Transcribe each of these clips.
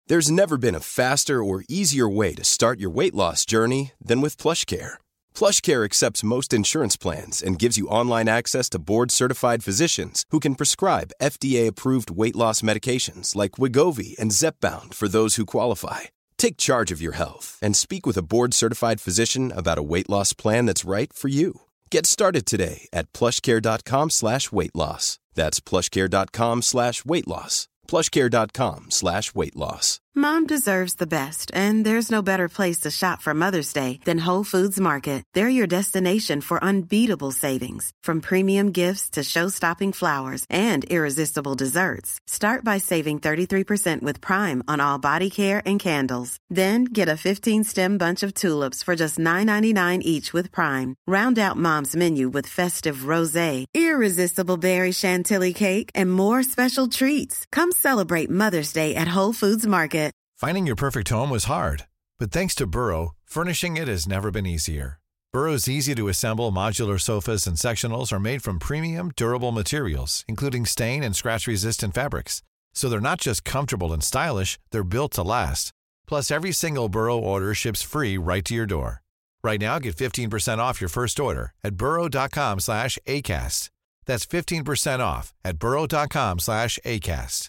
There's never been a faster or easier way to start your weight loss journey than with PlushCare. PlushCare accepts most insurance plans and gives you online access to board-certified physicians who can prescribe FDA-approved weight loss medications like Wegovy and Zepbound for those who qualify. Take charge of your health and speak with a board-certified physician about a weight loss plan that's right for you. Get started today at plushcare.com/weightloss. That's plushcare.com/weightloss. plushcare.com/weightloss. Mom deserves the best, and there's no better place to shop for Mother's Day than Whole Foods Market. They're your destination for unbeatable savings, from premium gifts to show-stopping flowers and irresistible desserts. Start by saving 33% with Prime on all body care and candles. Then get a 15-stem bunch of tulips for just $9.99 each with Prime. Round out Mom's menu with festive rosé, irresistible berry chantilly cake, and more special treats. Come celebrate Mother's Day at Whole Foods Market. Finding your perfect home was hard, but thanks to Burrow, furnishing it has never been easier. Burrow's easy-to-assemble modular sofas and sectionals are made from premium, durable materials, including stain and scratch-resistant fabrics. So they're not just comfortable and stylish, they're built to last. Plus, every single Burrow order ships free right to your door. Right now, get 15% off your first order at burrow.com/ACAST. That's 15% off at burrow.com/ACAST.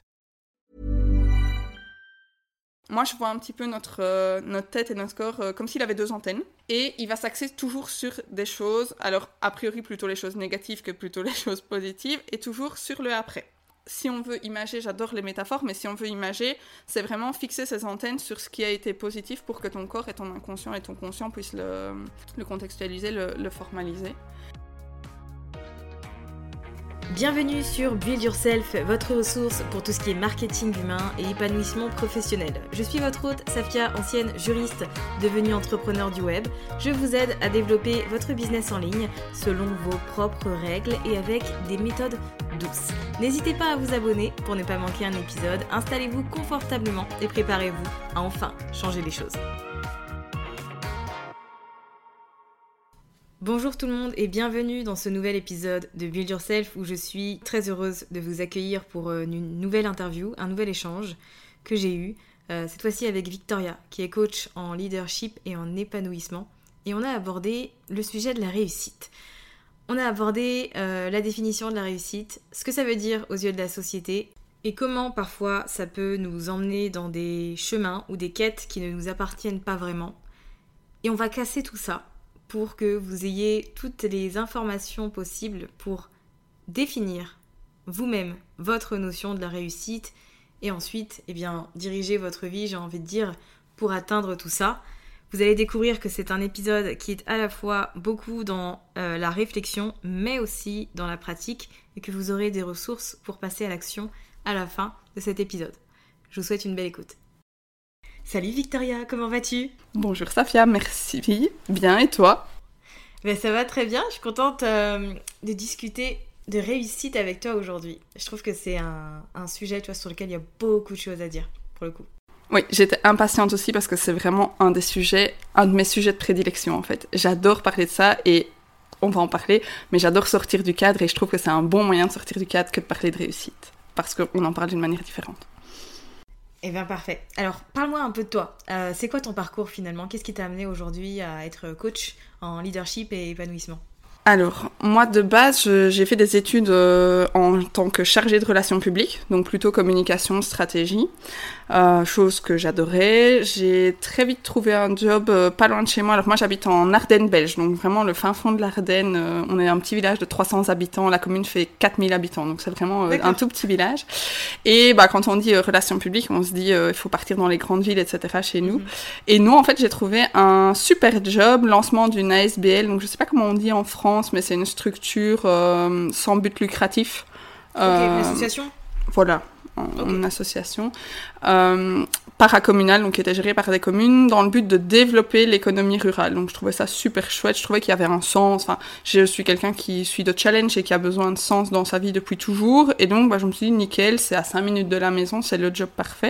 Moi, je vois un petit peu notre tête et notre corps comme s'il avait deux antennes. Et il va s'axer toujours sur des choses, alors a priori plutôt les choses négatives que plutôt les choses positives, et toujours sur le après. Si on veut imager, j'adore les métaphores, mais si on veut imager, c'est vraiment fixer ses antennes sur ce qui a été positif pour que ton corps et ton inconscient et ton conscient puissent le contextualiser, le formaliser. Bienvenue sur Build Yourself, votre ressource pour tout ce qui est marketing humain et épanouissement professionnel. Je suis votre hôte, Safia, ancienne juriste, devenue entrepreneur du web. Je vous aide à développer votre business en ligne selon vos propres règles et avec des méthodes douces. N'hésitez pas à vous abonner pour ne pas manquer un épisode. Installez-vous confortablement et préparez-vous à enfin changer les choses. Bonjour tout le monde et bienvenue dans ce nouvel épisode de Build Yourself où je suis très heureuse de vous accueillir pour une nouvelle interview, un nouvel échange que j'ai eu, cette fois-ci avec Victoria qui est coach en leadership et en épanouissement, et on a abordé le sujet de la réussite. On a abordé la définition de la réussite, ce que ça veut dire aux yeux de la société et comment parfois ça peut nous emmener dans des chemins ou des quêtes qui ne nous appartiennent pas vraiment. Et on va casser tout ça pour que vous ayez toutes les informations possibles pour définir vous-même votre notion de la réussite et ensuite, diriger votre vie, j'ai envie de dire, pour atteindre tout ça. Vous allez découvrir que c'est un épisode qui est à la fois beaucoup dans la réflexion, mais aussi dans la pratique, et que vous aurez des ressources pour passer à l'action à la fin de cet épisode. Je vous souhaite une belle écoute. Salut Victoria, comment vas-tu ? Bonjour Safia, merci. Bien, et toi ? Ça va très bien, je suis contente de discuter de réussite avec toi aujourd'hui. Je trouve que c'est un sujet sur lequel il y a beaucoup de choses à dire, pour le coup. Oui, j'étais impatiente aussi parce que c'est vraiment un de mes sujets de prédilection en fait. J'adore parler de ça et on va en parler, mais j'adore sortir du cadre et je trouve que c'est un bon moyen de sortir du cadre que de parler de réussite, parce qu'on en parle d'une manière différente. Eh bien, parfait. Alors, parle-moi un peu de toi. C'est quoi ton parcours finalement ? Qu'est-ce qui t'a amené aujourd'hui à être coach en leadership et épanouissement ? Alors, moi de base, j'ai fait des études en tant que chargée de relations publiques, donc plutôt communication, stratégie, chose que j'adorais. J'ai très vite trouvé un job pas loin de chez moi. Alors moi j'habite en Ardennes belge, donc vraiment le fin fond de l'Ardenne. On est un petit village de 300 habitants, la commune fait 4000 habitants, donc c'est vraiment un tout petit village. Et quand on dit relations publiques, on se dit il faut partir dans les grandes villes, etc. chez nous. Et nous, en fait, j'ai trouvé un super job, lancement d'une ASBL, donc je sais pas comment on dit en France, mais c'est une structure sans but lucratif. Une association ? Voilà, une association paracommunale, donc qui était gérée par des communes, dans le but de développer l'économie rurale. Donc je trouvais ça super chouette, je trouvais qu'il y avait un sens. Enfin, je suis quelqu'un qui suit de challenge et qui a besoin de sens dans sa vie depuis toujours. Et donc, je me suis dit, nickel, c'est à 5 minutes de la maison, c'est le job parfait.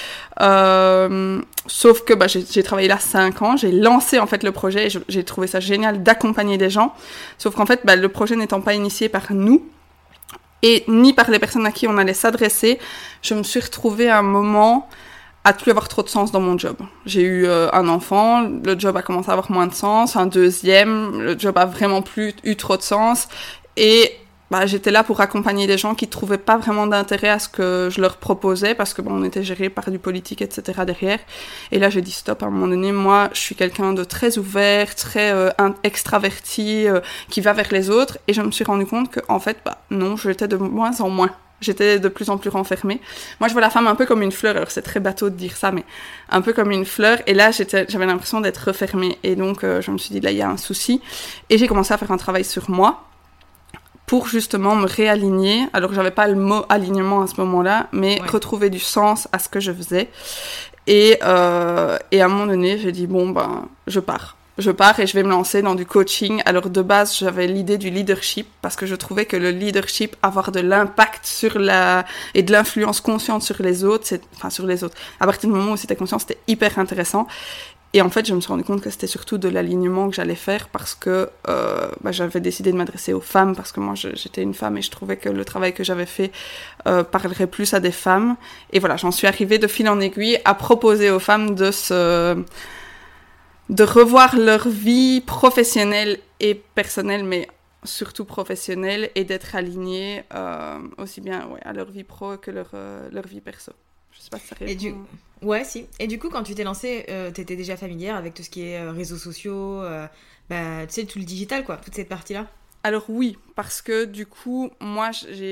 Sauf que j'ai travaillé là 5 ans, j'ai lancé en fait le projet et j'ai trouvé ça génial d'accompagner des gens, sauf qu'en fait le projet n'étant pas initié par nous et ni par les personnes à qui on allait s'adresser, je me suis retrouvée à un moment à plus avoir trop de sens dans mon job. J'ai eu un enfant, le job a commencé à avoir moins de sens, un deuxième, le job a vraiment plus eu trop de sens, et j'étais là pour accompagner des gens qui trouvaient pas vraiment d'intérêt à ce que je leur proposais, parce que on était géré par du politique, etc. derrière. Et là, j'ai dit stop. À un moment donné, moi, je suis quelqu'un de très ouvert, très extraverti, qui va vers les autres, et je me suis rendu compte que, en fait, non, j'étais de moins en moins. J'étais de plus en plus renfermée. Moi, je vois la femme un peu comme une fleur. Alors, c'est très bateau de dire ça, mais un peu comme une fleur. Et là, j'avais l'impression d'être refermée. Et donc, je me suis dit, là, il y a un souci. Et j'ai commencé à faire un travail sur moi pour justement me réaligner. Alors, j'avais pas le mot alignement à ce moment-là, mais retrouver du sens à ce que je faisais. Et à un moment donné, j'ai dit, je pars et je vais me lancer dans du coaching. Alors de base, j'avais l'idée du leadership parce que je trouvais que le leadership, avoir de l'impact et de l'influence consciente sur les autres, à partir du moment où c'était conscient, c'était hyper intéressant. Et en fait, je me suis rendu compte que c'était surtout de l'alignement que j'allais faire parce que j'avais décidé de m'adresser aux femmes parce que moi, j'étais une femme et je trouvais que le travail que j'avais fait parlerait plus à des femmes. Et voilà, j'en suis arrivée de fil en aiguille à proposer aux femmes de revoir leur vie professionnelle et personnelle, mais surtout professionnelle, et d'être alignée aussi bien à leur vie pro que leur vie perso. Je sais pas si ça répond. Ouais, si. Et du coup, quand tu t'es lancée, t'étais déjà familière avec tout ce qui est réseaux sociaux, tu sais, tout le digital, quoi, toute cette partie-là? Alors oui, parce que du coup, moi,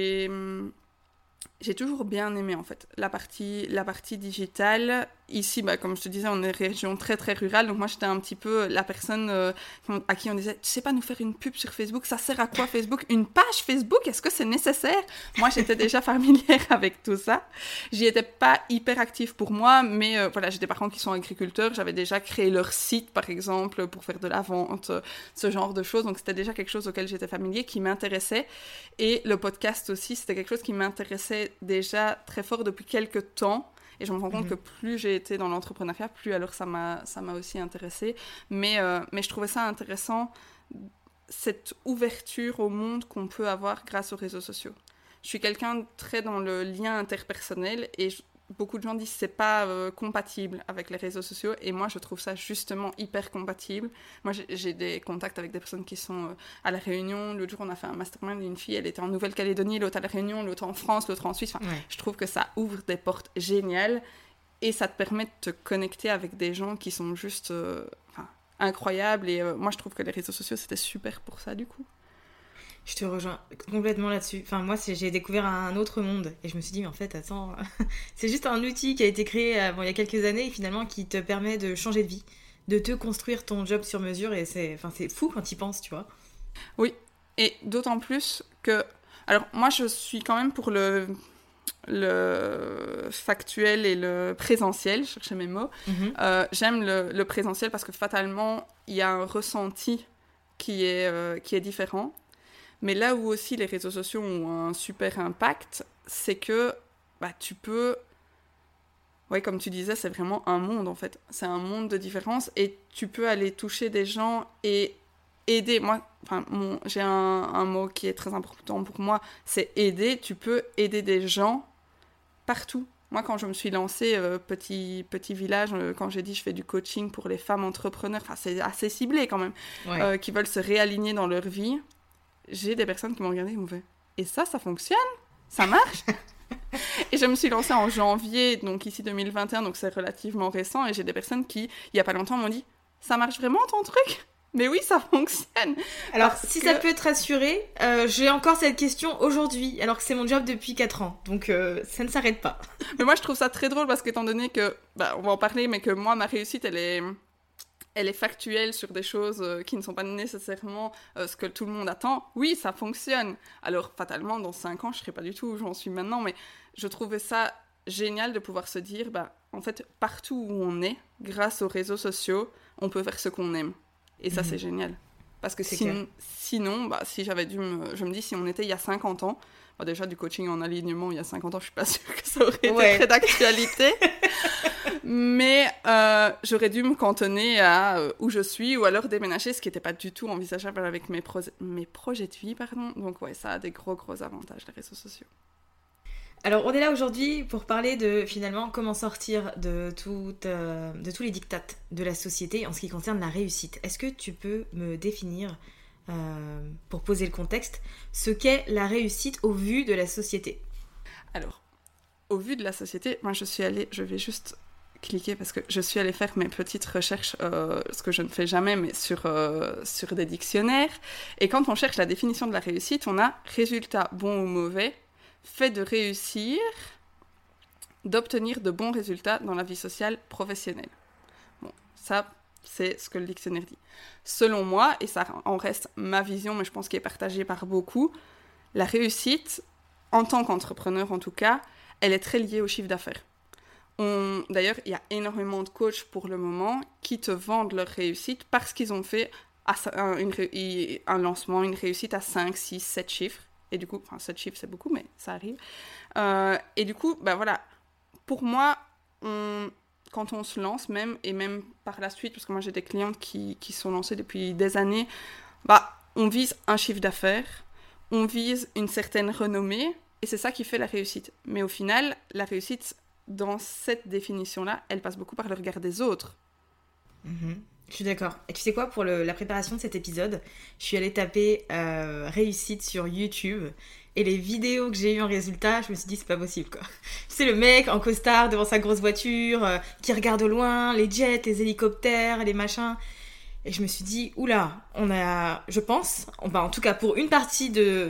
j'ai toujours bien aimé, en fait, la partie digitale. Ici, comme je te disais, on est une région très, très rurale. Donc, moi, j'étais un petit peu la personne à qui on disait « Tu sais pas nous faire une pub sur Facebook? Ça sert à quoi, Facebook? Une page Facebook? Est-ce que c'est nécessaire ?» Moi, j'étais déjà familière avec tout ça. J'y étais pas hyper active pour moi, mais j'ai des parents qui sont agriculteurs. J'avais déjà créé leur site, par exemple, pour faire de la vente, ce genre de choses. Donc, c'était déjà quelque chose auquel j'étais familier, qui m'intéressait. Et le podcast aussi, c'était quelque chose qui m'intéressait déjà très fort depuis quelques temps. Et je me rends compte que plus j'ai été dans l'entrepreneuriat, plus alors ça m'a aussi intéressée. Mais je trouvais ça intéressant, cette ouverture au monde qu'on peut avoir grâce aux réseaux sociaux. Je suis quelqu'un de très dans le lien interpersonnel et beaucoup de gens disent que c'est pas compatible avec les réseaux sociaux, et moi je trouve ça justement hyper compatible. Moi j'ai des contacts avec des personnes qui sont à La Réunion. L'autre jour on a fait un mastermind, une fille elle était en Nouvelle-Calédonie, l'autre à La Réunion, l'autre en France, l'autre en Suisse. Je trouve que ça ouvre des portes géniales et ça te permet de te connecter avec des gens qui sont juste incroyables, et moi je trouve que les réseaux sociaux c'était super pour ça du coup. Je te rejoins complètement là-dessus. Enfin, moi, j'ai découvert un autre monde. Et je me suis dit, mais en fait, attends, c'est juste un outil qui a été créé il y a quelques années et finalement qui te permet de changer de vie, de te construire ton job sur mesure. Et c'est fou quand tu y penses, tu vois. Oui, et d'autant plus que... Alors, moi, je suis quand même pour le factuel et le présentiel, je cherchais mes mots. J'aime le présentiel parce que fatalement, il y a un ressenti qui est différent. Mais là où aussi les réseaux sociaux ont un super impact, c'est que tu peux... Ouais, comme tu disais, c'est vraiment un monde, en fait. C'est un monde de différence et tu peux aller toucher des gens et aider. Moi, j'ai un mot qui est très important pour moi, c'est aider. Tu peux aider des gens partout. Moi, quand je me suis lancée, petit village, quand j'ai dit je fais du coaching pour les femmes entrepreneurs, c'est assez ciblé quand même, qui veulent se réaligner dans leur vie, j'ai des personnes qui m'ont regardé et m'ont fait « Et ça fonctionne? Ça marche ?» Et je me suis lancée en janvier, donc ici 2021, donc c'est relativement récent, et j'ai des personnes qui, il y a pas longtemps, m'ont dit « Ça marche vraiment ton truc ?» Mais oui, ça fonctionne. Alors, si ça peut te rassurer, j'ai encore cette question aujourd'hui, alors que c'est mon job depuis 4 ans. Donc, ça ne s'arrête pas. Mais moi, je trouve ça très drôle parce qu'étant donné que, on va en parler, mais que moi, ma réussite, elle est factuelle sur des choses qui ne sont pas nécessairement ce que tout le monde attend. Oui, ça fonctionne. Alors, fatalement, dans 5 ans, je ne serai pas du tout où j'en suis maintenant, mais je trouvais ça génial de pouvoir se dire, en fait, partout où on est, grâce aux réseaux sociaux, on peut faire ce qu'on aime. Et ça, c'est génial. Parce que sinon, si j'avais dû je me dis, si on était il y a 50 ans, déjà du coaching en alignement il y a 50 ans, je suis pas sûre que ça aurait été très d'actualité. Mais j'aurais dû me cantonner à où je suis ou alors déménager, ce qui n'était pas du tout envisageable avec mes projets de vie, pardon. Donc ouais, ça a des gros avantages, les réseaux sociaux. Alors, on est là aujourd'hui pour parler de, finalement, comment sortir de tous les dictats de la société en ce qui concerne la réussite. Est-ce que tu peux me définir, pour poser le contexte, ce qu'est la réussite au vu de la société ? Alors, au vu de la société, moi je vais juste cliquer parce que je suis allée faire mes petites recherches, ce que je ne fais jamais, mais sur des dictionnaires. Et quand on cherche la définition de la réussite, on a résultat bon ou mauvais, fait de réussir, d'obtenir de bons résultats dans la vie sociale professionnelle. Bon, ça, c'est ce que le dictionnaire dit. Selon moi, et ça en reste ma vision, mais je pense qu'elle est partagée par beaucoup, la réussite, en tant qu'entrepreneur en tout cas, elle est très liée au chiffre d'affaires. D'ailleurs, il y a énormément de coachs pour le moment qui te vendent leur réussite parce qu'ils ont fait un lancement, une réussite à 5, 6, 7 chiffres. Et du coup, 7 chiffres c'est beaucoup, mais ça arrive. Et du coup, voilà, pour moi, quand on se lance même, et même par la suite, parce que moi j'ai des clientes qui sont lancées depuis des années, on vise un chiffre d'affaires, on vise une certaine renommée, et c'est ça qui fait la réussite. Mais au final, la réussite, dans cette définition-là, elle passe beaucoup par le regard des autres. Je suis d'accord. Et tu sais quoi, pour la préparation de cet épisode, je suis allée taper réussite sur YouTube, et les vidéos que j'ai eues en résultat, je me suis dit c'est pas possible quoi. C'est le mec en costard devant sa grosse voiture, qui regarde au loin, les jets, les hélicoptères, les machins. Et je me suis dit, oula, je pense, en tout cas pour une partie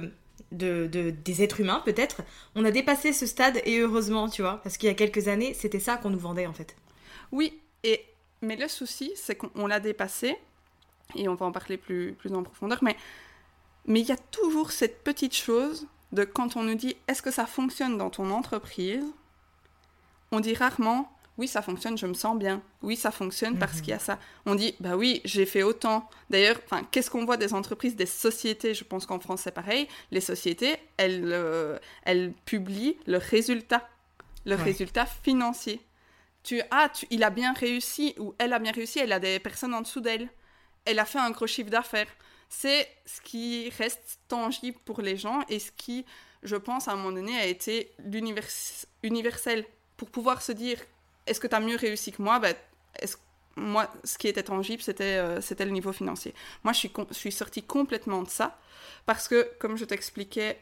des êtres humains peut-être, on a dépassé ce stade, et heureusement, tu vois, parce qu'il y a quelques années, c'était ça qu'on nous vendait en fait. Oui, mais le souci, c'est qu'on l'a dépassé, et on va en parler plus en profondeur, mais il y a toujours cette petite chose de quand on nous dit « Est-ce que ça fonctionne dans ton entreprise ?» On dit rarement « Oui, ça fonctionne, je me sens bien. Oui, ça fonctionne parce qu'il y a ça. » On dit « Bah oui, j'ai fait autant. » D'ailleurs, qu'est-ce qu'on voit des entreprises, des sociétés ? Je pense qu'en France, c'est pareil. Les sociétés, elles publient leurs résultats, résultats financiers. Il a bien réussi, ou elle a bien réussi, elle a des personnes en dessous d'elle. Elle a fait un gros chiffre d'affaires. C'est ce qui reste tangible pour les gens et ce qui, je pense, à un moment donné, a été universel. Pour pouvoir se dire, est-ce que tu as mieux réussi que moi ? Moi, ce qui était tangible, c'était le niveau financier. Moi, je suis sortie complètement de ça parce que, comme je t'expliquais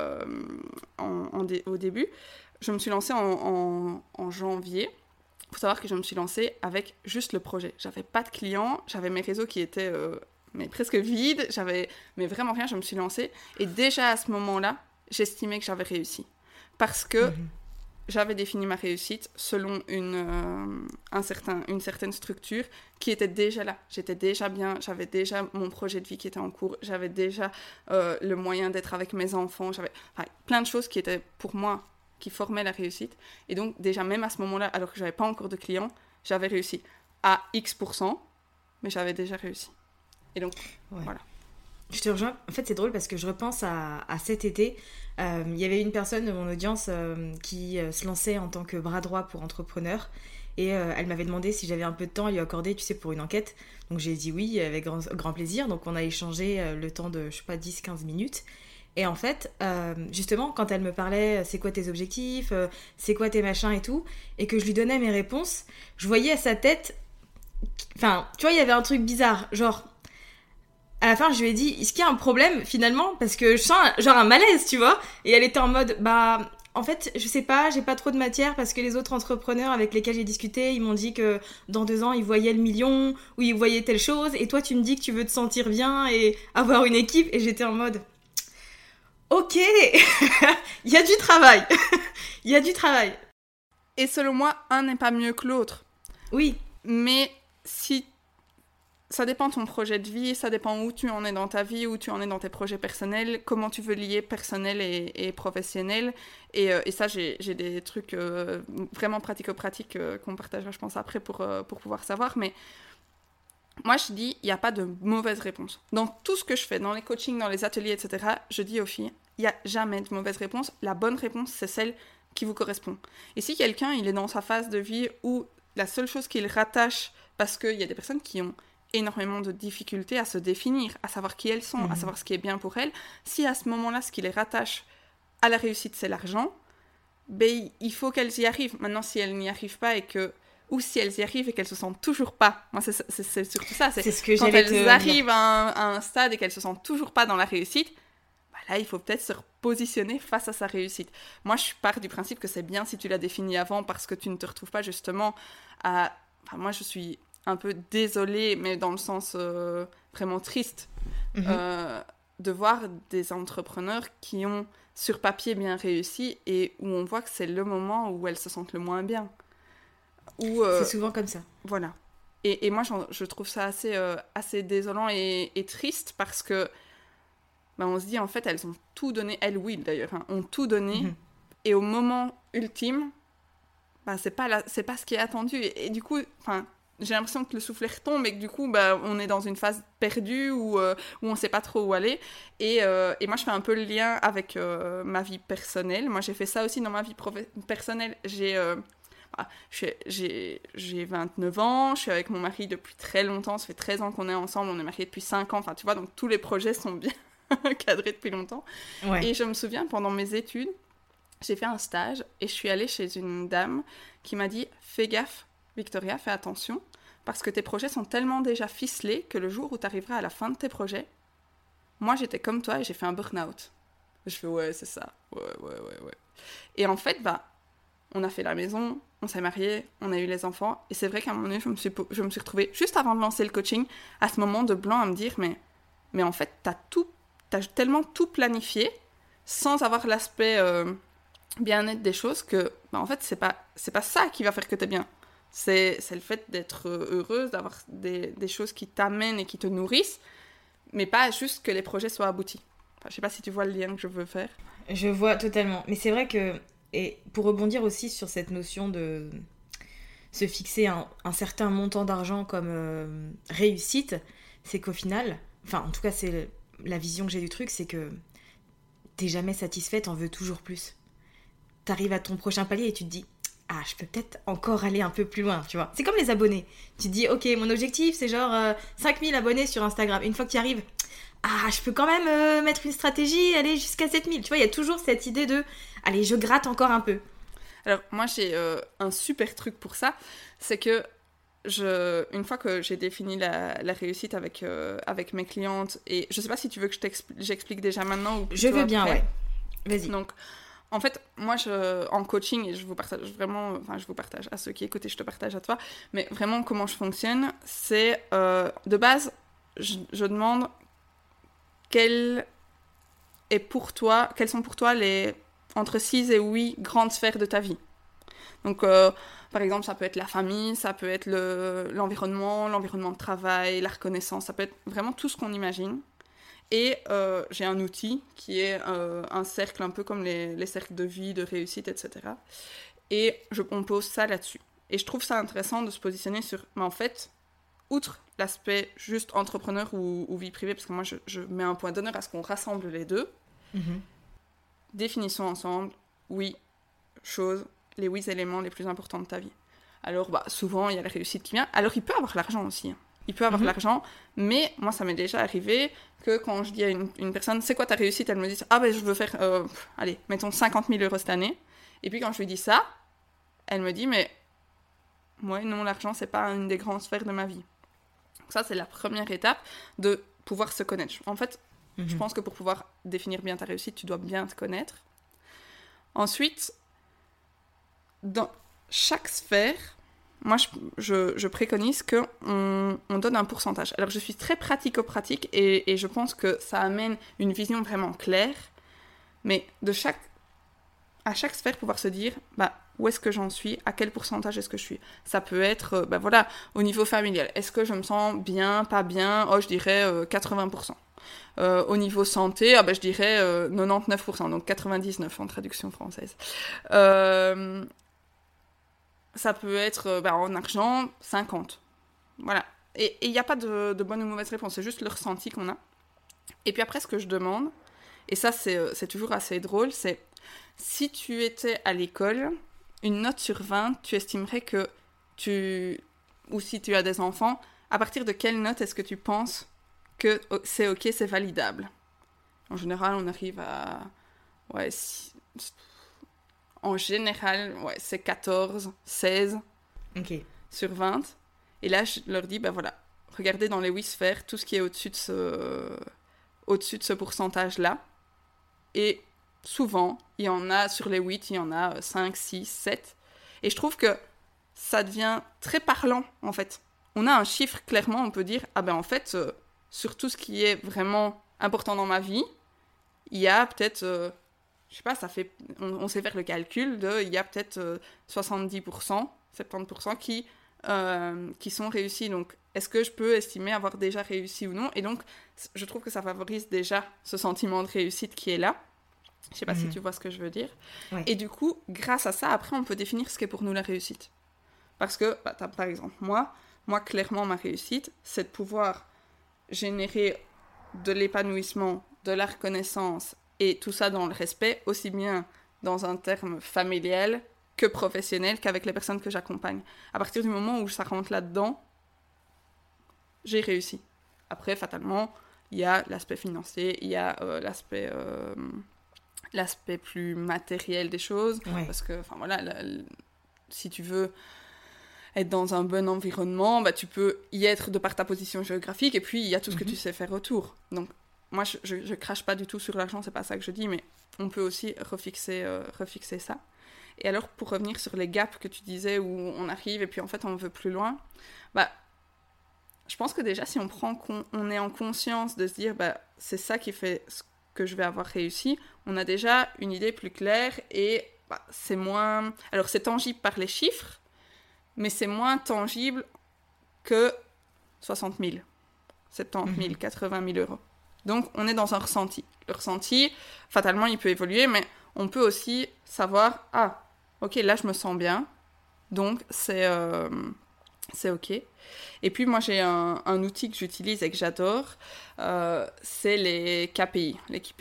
au début, je me suis lancée en janvier. Il faut savoir que je me suis lancée avec juste le projet. J'avais pas de clients, j'avais mes réseaux qui étaient presque vides, mais vraiment rien, je me suis lancée. Et déjà à ce moment-là, j'estimais que j'avais réussi. Parce que j'avais défini ma réussite selon une certaine structure qui était déjà là. J'étais déjà bien, j'avais déjà mon projet de vie qui était en cours, j'avais déjà le moyen d'être avec mes enfants, j'avais plein de choses qui étaient pour moi, qui formaient la réussite. Et donc déjà même à ce moment-là, alors que j'avais pas encore de clients, j'avais réussi à X%, mais j'avais déjà réussi. Et donc, voilà. Je te rejoins. En fait, c'est drôle parce que je repense à cet été. Il y avait une personne de mon audience qui se lançait en tant que bras droit pour entrepreneur. Et elle m'avait demandé si j'avais un peu de temps à lui accorder, tu sais, pour une enquête. Donc j'ai dit oui, avec grand plaisir. Donc on a échangé le temps de, 10-15 minutes. Et en fait, justement, quand elle me parlait, c'est quoi tes objectifs, c'est quoi tes machins et tout, et que je lui donnais mes réponses, je voyais à sa tête... Enfin, tu vois, il y avait un truc bizarre, genre... À la fin, je lui ai dit, est-ce qu'il y a un problème, finalement ? Parce que je sens un malaise, tu vois ? Et elle était en mode, en fait, je sais pas, j'ai pas trop de matière parce que les autres entrepreneurs avec lesquels j'ai discuté, ils m'ont dit que dans 2 ans, ils voyaient le million ou ils voyaient telle chose. Et toi, tu me dis que tu veux te sentir bien et avoir une équipe. Et j'étais en mode, ok, il y a du travail. Il y a du travail. Et selon moi, un n'est pas mieux que l'autre. Oui. Mais si... Ça dépend de ton projet de vie, ça dépend où tu en es dans ta vie, où tu en es dans tes projets personnels, comment tu veux lier personnel et professionnel. Et ça, j'ai des trucs vraiment pratico-pratiques qu'on partagera, je pense, après pour pouvoir savoir. Mais moi, je dis, il n'y a pas de mauvaise réponse. Dans tout ce que je fais, dans les coachings, dans les ateliers, etc., je dis aux filles, il n'y a jamais de mauvaise réponse. La bonne réponse, c'est celle qui vous correspond. Et si quelqu'un, il est dans sa phase de vie où la seule chose qu'il rattache, parce qu'il y a des personnes qui ont énormément de difficultés à se définir, à savoir qui elles sont, à savoir ce qui est bien pour elles. Si à ce moment-là, ce qui les rattache à la réussite, c'est l'argent, ben, il faut qu'elles y arrivent. Maintenant, si elles n'y arrivent pas ou si elles y arrivent et qu'elles se sentent toujours pas. Moi, c'est surtout ça. C'est ce que quand j'allais elles arrivent à un stade et qu'elles se sentent toujours pas dans la réussite, bah là, il faut peut-être se repositionner face à sa réussite. Moi, je pars du principe que c'est bien si tu l'as défini avant parce que tu ne te retrouves pas justement à... Enfin, moi, je suis un peu désolée, mais dans le sens vraiment triste, de voir des entrepreneurs qui ont sur papier bien réussi et où on voit que c'est le moment où elles se sentent le moins bien. C'est souvent comme ça. Voilà. Et moi, je trouve ça assez désolant et triste parce que on se dit, en fait, elles ont tout donné, elles, oui, d'ailleurs, ont tout donné. Et au moment ultime, c'est pas ce qui est attendu. Et du coup, j'ai l'impression que le soufflet retombe et que du coup, on est dans une phase perdue où on ne sait pas trop où aller. Et moi, je fais un peu le lien avec ma vie personnelle. Moi, j'ai fait ça aussi dans ma vie personnelle. J'ai 29 ans, je suis avec mon mari depuis très longtemps, ça fait 13 ans qu'on est ensemble, on est mariés depuis 5 ans, tu vois, donc tous les projets sont bien cadrés depuis longtemps. Ouais. Et je me souviens, pendant mes études, j'ai fait un stage et je suis allée chez une dame qui m'a dit « Fais gaffe, Victoria, fais attention, parce que tes projets sont tellement déjà ficelés que le jour où tu arriveras à la fin de tes projets, moi j'étais comme toi et j'ai fait un burn-out. » Je fais « Ouais, c'est ça, ouais. » Et en fait, on a fait la maison, on s'est mariés, on a eu les enfants. Et c'est vrai qu'à un moment donné, je me suis retrouvée, juste avant de lancer le coaching, à ce moment de blanc, à me dire, mais en fait, t'as tellement tout planifié, sans avoir l'aspect bien-être des choses, que, en fait, c'est pas ça qui va faire que t'es bien. C'est le fait d'être heureuse, d'avoir des choses qui t'amènent et qui te nourrissent, mais pas juste que les projets soient aboutis. Je sais pas si tu vois le lien que je veux faire. Je vois totalement. Mais c'est vrai que... Et pour rebondir aussi sur cette notion de se fixer un certain montant d'argent comme réussite, c'est qu'au final, en tout cas c'est la vision que j'ai du truc, c'est que t'es jamais satisfaite, t'en veux toujours plus. T'arrives à ton prochain palier et tu te dis « Ah, je peux peut-être encore aller un peu plus loin, tu vois. » C'est comme les abonnés. Tu te dis « Ok, mon objectif c'est genre 5000 abonnés sur Instagram. » Une fois que tu y arrives, « Ah, je peux quand même mettre une stratégie, aller jusqu'à 7000. » Tu vois, il y a toujours cette idée de « Allez, je gratte encore un peu. » Alors, moi, j'ai un super truc pour ça. C'est que, une fois que j'ai défini la réussite avec mes clientes, et je sais pas si tu veux que j'explique déjà maintenant ou plutôt je veux bien, après. Ouais. Vas-y. Donc, en fait, moi, en coaching, et je vous partage vraiment, je vous partage à ceux qui écoutent et je te partage à toi, mais vraiment, comment je fonctionne, c'est, de base, je demande quelles sont pour toi les entre 6 et 8 grandes sphères de ta vie. Donc, par exemple, ça peut être la famille, ça peut être l'environnement de travail, la reconnaissance, ça peut être vraiment tout ce qu'on imagine. Et j'ai un outil qui est un cercle un peu comme les cercles de vie, de réussite, etc. Et on pose ça là-dessus. Et je trouve ça intéressant de se positionner sur... Mais en fait, outre l'aspect juste entrepreneur ou vie privée, parce que moi, je mets un point d'honneur à ce qu'on rassemble les deux, définissons ensemble, les 8 éléments les plus importants de ta vie. Alors, souvent, il y a la réussite qui vient. Alors, il peut avoir l'argent aussi. Il peut avoir l'argent, mais moi, ça m'est déjà arrivé que quand je dis à une personne, c'est quoi ta réussite ? Elle me dit, je veux faire, allez, mettons 50 000 € cette année. Et puis, quand je lui dis ça, elle me dit, mais moi, non, l'argent, c'est pas une des grandes sphères de ma vie. Donc ça, c'est la première étape de pouvoir se connaître. En fait, je pense que pour pouvoir définir bien ta réussite, tu dois bien te connaître. Ensuite, dans chaque sphère, moi, je préconise qu'on donne un pourcentage. Alors, je suis très pratico-pratique et je pense que ça amène une vision vraiment claire, mais à chaque sphère, pouvoir se dire, où est-ce que j'en suis, à quel pourcentage est-ce que je suis. Ça peut être, au niveau familial. Est-ce que je me sens bien, pas bien ? Je dirais 80%. Au niveau santé, je dirais 99%, donc 99% en traduction française. Ça peut être en argent, 50. Voilà. Et il n'y a pas de bonne ou mauvaise réponse, c'est juste le ressenti qu'on a. Et puis après, ce que je demande, et ça c'est toujours assez drôle, c'est si tu étais à l'école, une note sur 20, tu estimerais que ou si tu as des enfants, à partir de quelle note est-ce que tu penses que c'est ok, c'est validable ? En général, on arrive à en général, c'est 14, 16 sur 20. Et là, je leur dis, voilà, regardez dans les 8 sphères, tout ce qui est au-dessus de ce pourcentage-là. Et souvent, il y en a, sur les 8, il y en a 5, 6, 7. Et je trouve que ça devient très parlant, en fait. On a un chiffre, clairement, on peut dire, en fait, sur tout ce qui est vraiment important dans ma vie, il y a peut-être, je sais pas, on sait faire le calcul il y a peut-être 70%, 70% qui sont réussis. Donc, est-ce que je peux estimer avoir déjà réussi ou non ? Et donc, je trouve que ça favorise déjà ce sentiment de réussite qui est là. Je sais pas si tu vois ce que je veux dire. Ouais. Et du coup, grâce à ça, après, on peut définir ce qu'est pour nous la réussite. Parce que, par exemple, moi, clairement, ma réussite, c'est de pouvoir générer de l'épanouissement, de la reconnaissance, et tout ça dans le respect, aussi bien dans un terme familial que professionnel, qu'avec les personnes que j'accompagne. À partir du moment où ça rentre là-dedans, j'ai réussi. Après, fatalement, il y a l'aspect financier, il y a l'aspect plus matériel des choses, parce que, si tu veux être dans un bon environnement, tu peux y être de par ta position géographique, et puis il y a tout ce que tu sais faire autour. Donc, moi, je crache pas du tout sur l'argent, c'est pas ça que je dis, mais on peut aussi refixer ça. Et alors, pour revenir sur les gaps que tu disais, où on arrive, et puis en fait, on veut plus loin, je pense que déjà, si on est en conscience de se dire, c'est ça qui fait ce que je vais avoir réussi, on a déjà une idée plus claire, et c'est moins... Alors, c'est tangible par les chiffres, mais c'est moins tangible que 60 000, 70 000, 80 000 euros. Donc, on est dans un ressenti. Le ressenti, fatalement, il peut évoluer, mais on peut aussi savoir, ok, là, je me sens bien, donc c'est ok. Et puis, moi, j'ai un outil que j'utilise et que j'adore, c'est les KPI,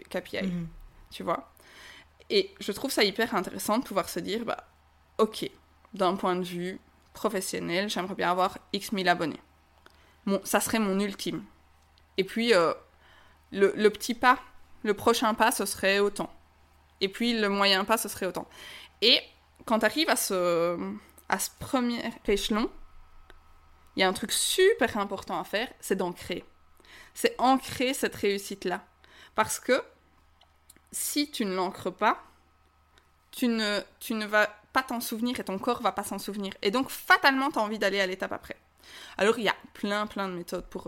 tu vois. Et je trouve ça hyper intéressant de pouvoir se dire, ok, d'un point de vue professionnel, j'aimerais bien avoir X 1000 abonnés. Ça serait mon ultime. Et puis, le petit pas, le prochain pas, ce serait autant. Et puis, le moyen pas, ce serait autant. Et quand tu arrives à ce premier échelon, il y a un truc super important à faire, c'est d'ancrer. C'est ancrer cette réussite-là. Parce que si tu ne l'ancres pas, tu ne vas pas t'en souvenir et ton corps va pas s'en souvenir. Et donc, fatalement, tu as envie d'aller à l'étape après. Alors, il y a plein de méthodes pour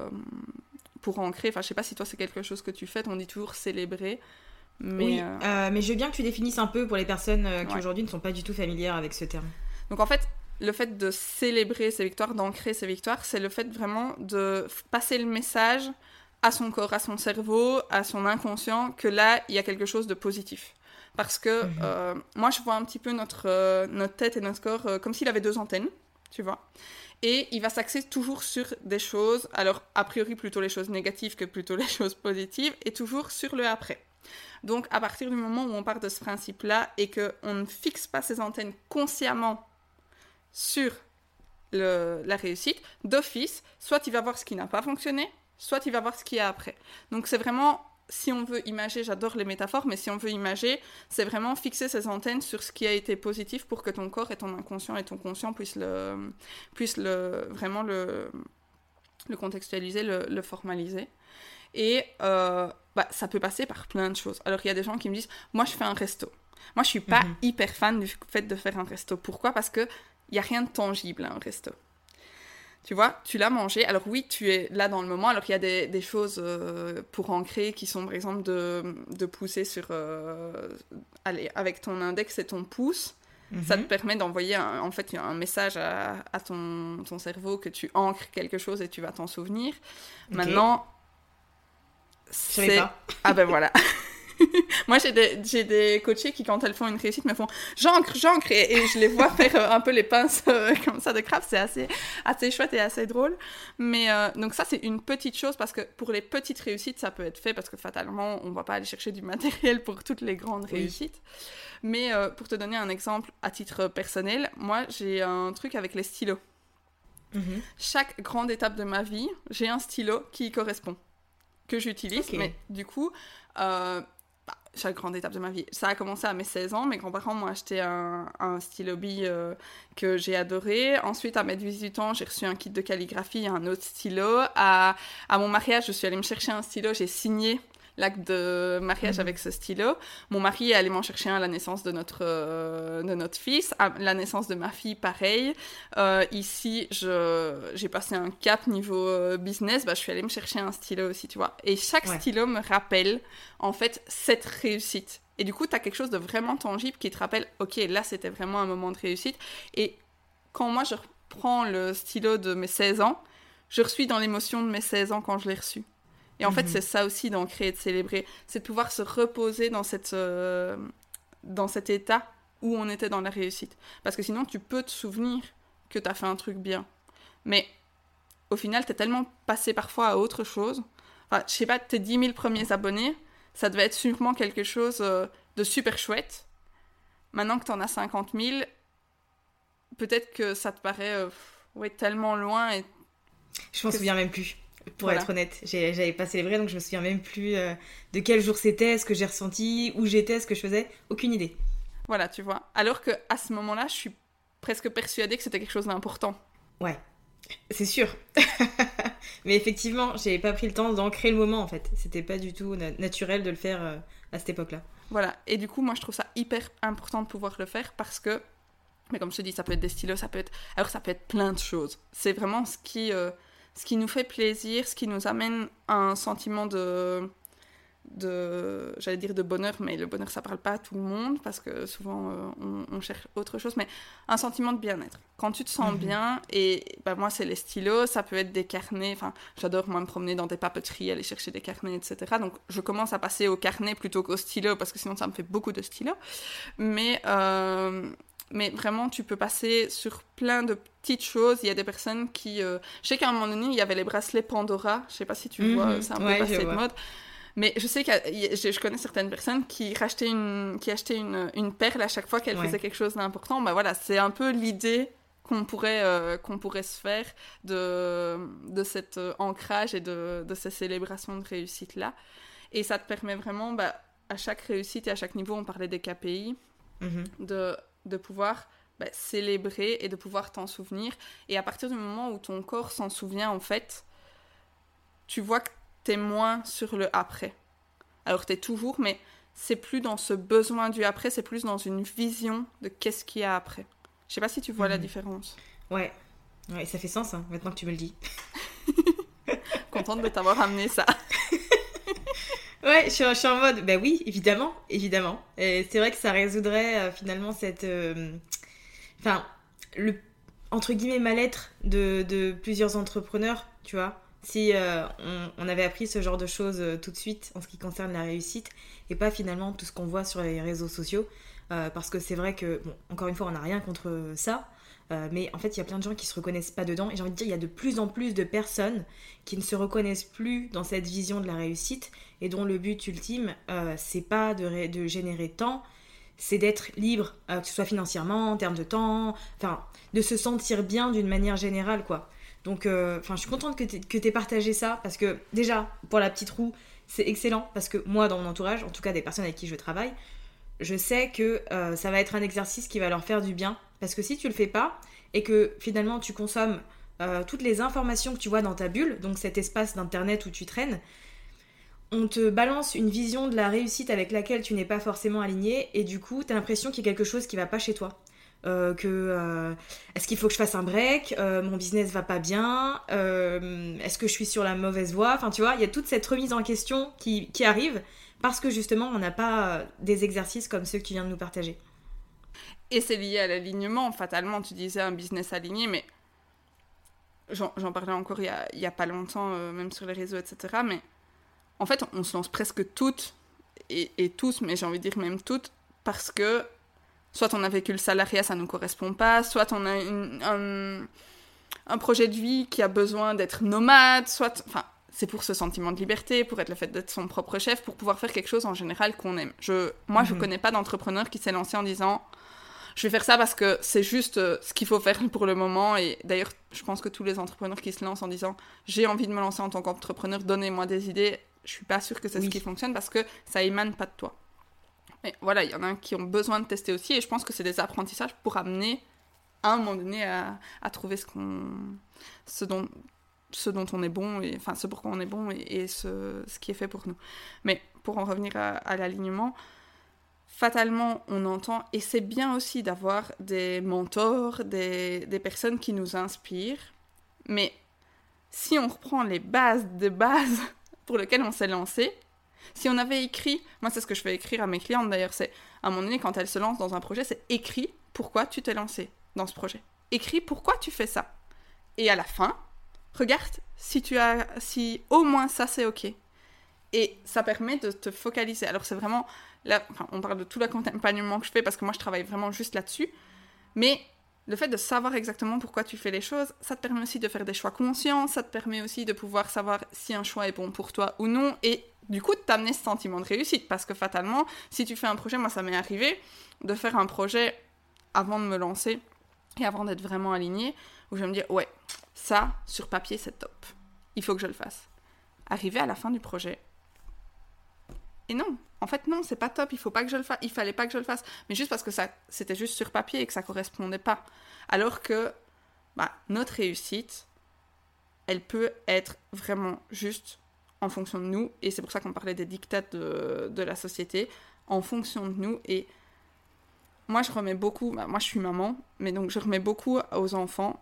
ancrer. Enfin, je sais pas si toi, c'est quelque chose que tu fais. On dit toujours célébrer. Mais, oui, mais je veux bien que tu définisses un peu pour les personnes qui aujourd'hui ne sont pas du tout familières avec ce terme. Donc, en fait, le fait de célébrer ses victoires, d'ancrer ses victoires, c'est le fait vraiment de passer le message à son corps, à son cerveau, à son inconscient, que là, il y a quelque chose de positif. Parce que moi, je vois un petit peu notre tête et notre corps comme s'il avait 2 antennes, tu vois. Et il va s'axer toujours sur des choses, alors a priori plutôt les choses négatives que plutôt les choses positives, et toujours sur le après. Donc, à partir du moment où on part de ce principe-là et qu'on ne fixe pas ses antennes consciemment sur la réussite, d'office, soit il va voir ce qui n'a pas fonctionné, soit il va voir ce qu'il y a après. Donc, c'est vraiment... Si on veut imager, j'adore les métaphores, mais si on veut imager, c'est vraiment fixer ses antennes sur ce qui a été positif pour que ton corps et ton inconscient et ton conscient puissent vraiment le contextualiser, le formaliser. Et ça peut passer par plein de choses. Alors, il y a des gens qui me disent, moi, je fais un resto. Moi, je suis pas hyper fan du fait de faire un resto. Pourquoi ? Parce qu'il n'y a rien de tangible à un resto. Tu vois, tu l'as mangé. Alors oui, tu es là dans le moment. Alors il y a des choses pour ancrer qui sont, par exemple, de pousser sur... avec ton index et ton pouce. Ça te permet d'envoyer un message à ton cerveau que tu ancres quelque chose et tu vas t'en souvenir. Okay. Maintenant, c'est... Je savais pas. Ah ben voilà. Moi, j'ai des coachés qui, quand elles font une réussite, me font « j'ancre » et je les vois faire un peu les pinces comme ça de crabe. C'est assez chouette et assez drôle. Mais donc ça, c'est une petite chose parce que pour les petites réussites, ça peut être fait parce que fatalement, on ne va pas aller chercher du matériel pour toutes les grandes réussites. Mais pour te donner un exemple à titre personnel, moi, j'ai un truc avec les stylos. Chaque grande étape de ma vie, j'ai un stylo qui y correspond, que j'utilise. Okay. Mais du coup... chaque grande étape de ma vie. Ça a commencé à mes 16 ans. Mes grands-parents m'ont acheté un stylo bille que j'ai adoré. Ensuite, à mes 18 ans, j'ai reçu un kit de calligraphie et un autre stylo. À mon mariage, je suis allée me chercher un stylo. J'ai signé l'acte de mariage avec ce stylo. Mon mari est allé m'en chercher un à la naissance de notre fils. À la naissance de ma fille, pareil. Ici, j'ai passé un cap niveau business. Je suis allée me chercher un stylo aussi, tu vois. Et chaque stylo me rappelle, en fait, cette réussite. Et du coup, tu as quelque chose de vraiment tangible qui te rappelle, ok, là, c'était vraiment un moment de réussite. Et quand moi, je reprends le stylo de mes 16 ans, je suis dans l'émotion de mes 16 ans quand je l'ai reçu. Et en fait, c'est ça aussi d'ancrer et de célébrer. C'est de pouvoir se reposer dans cet état où on était dans la réussite. Parce que sinon, tu peux te souvenir que tu as fait un truc bien. Mais au final, tu es tellement passé parfois à autre chose. Enfin, je sais pas, tes 10 000 premiers abonnés, ça devait être sûrement quelque chose de super chouette. Maintenant que tu en as 50 000, peut-être que ça te paraît tellement loin. Et je m'en souviens même plus. Pour être honnête, j'avais pas célébré, donc je me souviens même plus de quel jour c'était, ce que j'ai ressenti, où j'étais, ce que je faisais, aucune idée. Voilà, tu vois. Alors qu'à ce moment-là, je suis presque persuadée que c'était quelque chose d'important. Ouais, c'est sûr. Mais effectivement, j'avais pas pris le temps d'ancrer le moment, en fait. C'était pas du tout naturel de le faire à cette époque-là. Voilà, et du coup, moi, je trouve ça hyper important de pouvoir le faire parce que, mais comme je te dis, ça peut être des stylos, ça peut être plein de choses. C'est vraiment ce qui nous fait plaisir, ce qui nous amène un sentiment j'allais dire de bonheur, mais le bonheur, ça parle pas à tout le monde, parce que souvent, on cherche autre chose, mais un sentiment de bien-être. Quand tu te sens bien, et moi, c'est les stylos, ça peut être des carnets, enfin, j'adore, moi, me promener dans des papeteries, aller chercher des carnets, etc. Donc, je commence à passer au carnet plutôt qu'au stylo, parce que sinon, ça me fait beaucoup de stylos. Mais vraiment, tu peux passer sur plein de petites choses. Il y a des personnes qui... je sais qu'à un moment donné, il y avait les bracelets Pandora. Je sais pas si tu vois, c'est un peu passé de mode. Mais je sais que je connais certaines personnes qui achetaient une perle à chaque fois qu'elles faisaient quelque chose d'important. Voilà, c'est un peu l'idée qu'on pourrait se faire de cet ancrage et de ces célébrations de réussite-là. Et ça te permet vraiment, à chaque réussite et à chaque niveau, on parlait des KPI, de pouvoir célébrer et de pouvoir t'en souvenir. Et à partir du moment où ton corps s'en souvient, en fait, tu vois que t'es moins sur le après. Alors t'es toujours, mais c'est plus dans ce besoin du après, c'est plus dans une vision de qu'est-ce qu'il y a après. Je sais pas si tu vois la différence. Ouais, ça fait sens, maintenant que tu me le dis. Contente de t'avoir amené ça. Ouais, je suis en mode, oui, évidemment. Et c'est vrai que ça résoudrait finalement cette... le, entre guillemets, mal-être de plusieurs entrepreneurs, tu vois. Si on avait appris ce genre de choses tout de suite en ce qui concerne la réussite, et pas finalement tout ce qu'on voit sur les réseaux sociaux. Parce que c'est vrai que, encore une fois, on n'a rien contre ça. Mais en fait, il y a plein de gens qui se reconnaissent pas dedans. Et j'ai envie de dire, il y a de plus en plus de personnes qui ne se reconnaissent plus dans cette vision de la réussite et dont le but ultime, c'est pas de générer tant, c'est d'être libre, que ce soit financièrement, en termes de temps, enfin, de se sentir bien d'une manière générale, quoi. Donc, je suis contente que t'aies partagé ça, parce que déjà, pour la petite roue, c'est excellent, parce que moi, dans mon entourage, en tout cas des personnes avec qui je travaille, je sais que ça va être un exercice qui va leur faire du bien. Parce que si tu le fais pas, et que finalement tu consommes toutes les informations que tu vois dans ta bulle, donc cet espace d'internet où tu traînes, on te balance une vision de la réussite avec laquelle tu n'es pas forcément aligné, et du coup t'as l'impression qu'il y a quelque chose qui va pas chez toi. Est-ce qu'il faut que je fasse un break, mon business va pas bien, est-ce que je suis sur la mauvaise voie, enfin tu vois, il y a toute cette remise en question qui arrive parce que justement on n'a pas des exercices comme ceux que tu viens de nous partager. Et c'est lié à l'alignement, fatalement. Tu disais un business aligné, mais j'en parlais encore il y a pas longtemps, même sur les réseaux, etc. Mais en fait, on se lance presque toutes, et tous, mais j'ai envie de dire même toutes, parce que soit on a vécu le salariat, ça ne nous correspond pas, soit on a un projet de vie qui a besoin d'être nomade, soit... Enfin, c'est pour ce sentiment de liberté, pour être le fait d'être son propre chef, pour pouvoir faire quelque chose en général qu'on aime. Je connais pas d'entrepreneur qui s'est lancé en disant... Je vais faire ça parce que c'est juste ce qu'il faut faire pour le moment. Et d'ailleurs, je pense que tous les entrepreneurs qui se lancent en disant « J'ai envie de me lancer en tant qu'entrepreneur, donnez-moi des idées », je suis pas sûre que c'est ce qui fonctionne parce que ça émane pas de toi. Mais voilà, il y en a qui ont besoin de tester aussi, et je pense que c'est des apprentissages pour amener à un moment donné à trouver ce dont on est bon, et, enfin ce pourquoi on est bon et ce qui est fait pour nous. Mais pour en revenir à l'alignement, fatalement on entend, et c'est bien aussi d'avoir des mentors, des personnes qui nous inspirent, mais si on reprend les bases de bases pour lesquelles on s'est lancé, si on avait écrit, moi c'est ce que je fais écrire à mes clientes d'ailleurs, c'est à un moment donné quand elles se lancent dans un projet, c'est écrit pourquoi tu t'es lancé dans ce projet. Écris pourquoi tu fais ça. Et à la fin, regarde si au moins ça c'est ok. Et ça permet de te focaliser. Alors c'est vraiment, là, on parle de tout l'accompagnement que je fais parce que moi je travaille vraiment juste là-dessus, mais le fait de savoir exactement pourquoi tu fais les choses, ça te permet aussi de faire des choix conscients, ça te permet aussi de pouvoir savoir si un choix est bon pour toi ou non, et du coup de t'amener ce sentiment de réussite, parce que fatalement, si tu fais un projet, moi ça m'est arrivé de faire un projet avant de me lancer, et avant d'être vraiment alignée, où je vais me dire, ouais, ça, sur papier, c'est top, il faut que je le fasse. Arrivé à la fin du projet, et non, en fait non, c'est pas top, il faut pas que je le fasse, il fallait pas que je le fasse, mais juste parce que ça, c'était juste sur papier et que ça correspondait pas. Alors que notre réussite, elle peut être vraiment juste en fonction de nous, et c'est pour ça qu'on parlait des dictats de la société, en fonction de nous. Et moi je remets beaucoup, moi je suis maman, mais donc je remets beaucoup aux enfants.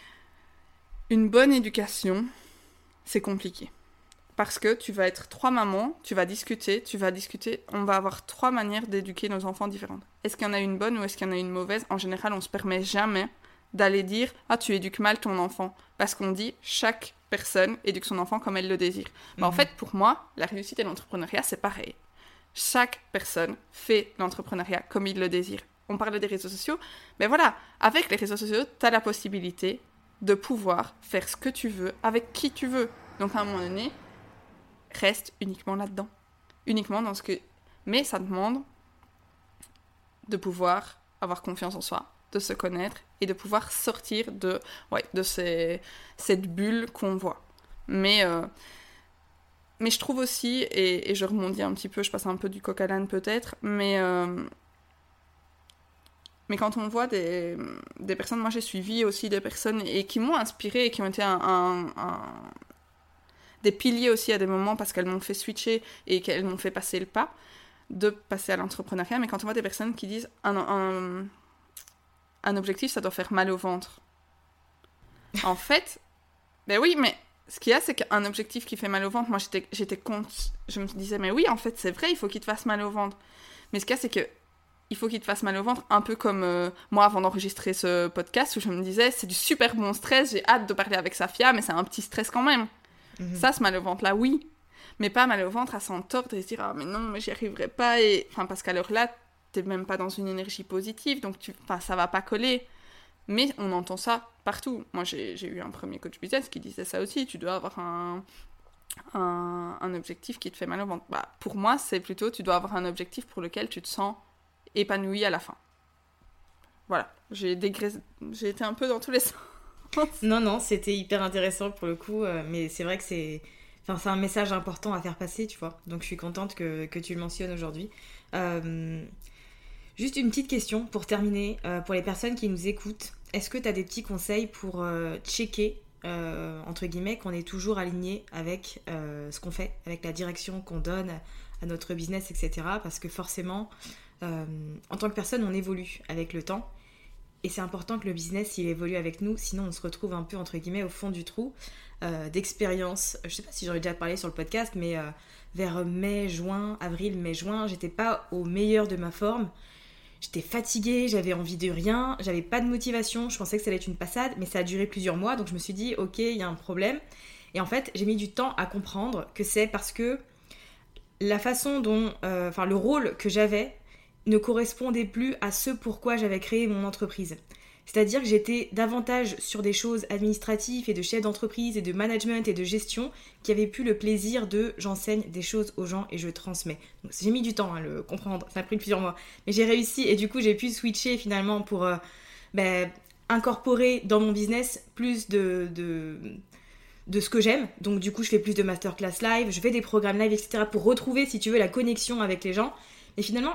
Une bonne éducation, c'est compliqué. Parce que tu vas être 3 mamans, tu vas discuter, on va avoir 3 manières d'éduquer nos enfants différentes. Est-ce qu'il y en a une bonne ou est-ce qu'il y en a une mauvaise ? En général, on se permet jamais d'aller dire « Ah, tu éduques mal ton enfant ». Parce qu'on dit « Chaque personne éduque son enfant comme elle le désire ». En fait, pour moi, la réussite et l'entrepreneuriat, c'est pareil. Chaque personne fait l'entrepreneuriat comme il le désire. On parlait des réseaux sociaux, mais voilà, avec les réseaux sociaux, tu as la possibilité de pouvoir faire ce que tu veux, avec qui tu veux. Donc à un moment donné, reste uniquement là-dedans. Uniquement dans ce que... Mais ça demande de pouvoir avoir confiance en soi, de se connaître et de pouvoir sortir de cette bulle qu'on voit. Mais je trouve aussi, et je rebondis un petit peu, je passe un peu du coq à l'âne peut-être, mais quand on voit des personnes, moi j'ai suivi aussi des personnes et qui m'ont inspirée et qui ont été des piliers aussi à des moments parce qu'elles m'ont fait switcher et qu'elles m'ont fait passer le pas de passer à l'entrepreneuriat. Mais quand on voit des personnes qui disent un objectif, ça doit faire mal au ventre. En fait, ben oui, mais ce qu'il y a, c'est qu'un objectif qui fait mal au ventre, moi j'étais contre, je me disais, mais oui, en fait, c'est vrai, il faut qu'il te fasse mal au ventre. Mais ce qu'il y a, c'est que il faut qu'il te fasse mal au ventre, un peu comme moi avant d'enregistrer ce podcast, où je me disais, c'est du super bon stress, j'ai hâte de parler avec Safia, mais c'est un petit stress quand même. Ça, ce mal au ventre là, oui, mais pas mal au ventre à s'entordre et se dire ah mais non, mais j'y arriverai pas, et enfin parce qu'à l'heure là t'es même pas dans une énergie positive, donc ça va pas coller. Mais on entend ça partout. Moi j'ai eu un premier coach business qui disait ça aussi, tu dois avoir un objectif qui te fait mal au ventre. Pour moi c'est plutôt tu dois avoir un objectif pour lequel tu te sens épanoui à la fin. Voilà, j'ai été un peu dans tous les sens. Non, c'était hyper intéressant pour le coup, mais c'est vrai que c'est un message important à faire passer, tu vois. Donc je suis contente que tu le mentionnes aujourd'hui. Juste une petite question pour terminer, pour les personnes qui nous écoutent. Est-ce que tu as des petits conseils pour checker, entre guillemets, qu'on est toujours aligné avec ce qu'on fait, avec la direction qu'on donne à notre business, etc. Parce que forcément, en tant que personne, on évolue avec le temps. Et c'est important que le business, il évolue avec nous, sinon on se retrouve un peu, entre guillemets, au fond du trou d'expérience. Je sais pas si j'en ai déjà parlé sur le podcast, mais vers avril, mai, juin, j'étais pas au meilleur de ma forme. J'étais fatiguée, j'avais envie de rien, j'avais pas de motivation, je pensais que ça allait être une passade, mais ça a duré plusieurs mois, donc je me suis dit, ok, il y a un problème. Et en fait, j'ai mis du temps à comprendre que c'est parce que la façon dont, le rôle que j'avais ne correspondait plus à ce pourquoi j'avais créé mon entreprise. C'est-à-dire que j'étais davantage sur des choses administratives et de chef d'entreprise et de management et de gestion qui avaient plus le plaisir de j'enseigne des choses aux gens et je transmets. Donc, j'ai mis du temps à le comprendre, ça a pris plusieurs mois. Mais j'ai réussi et du coup j'ai pu switcher finalement pour incorporer dans mon business plus de ce que j'aime. Donc du coup je fais plus de masterclass live, je fais des programmes live, etc. pour retrouver, si tu veux, la connexion avec les gens. Mais finalement,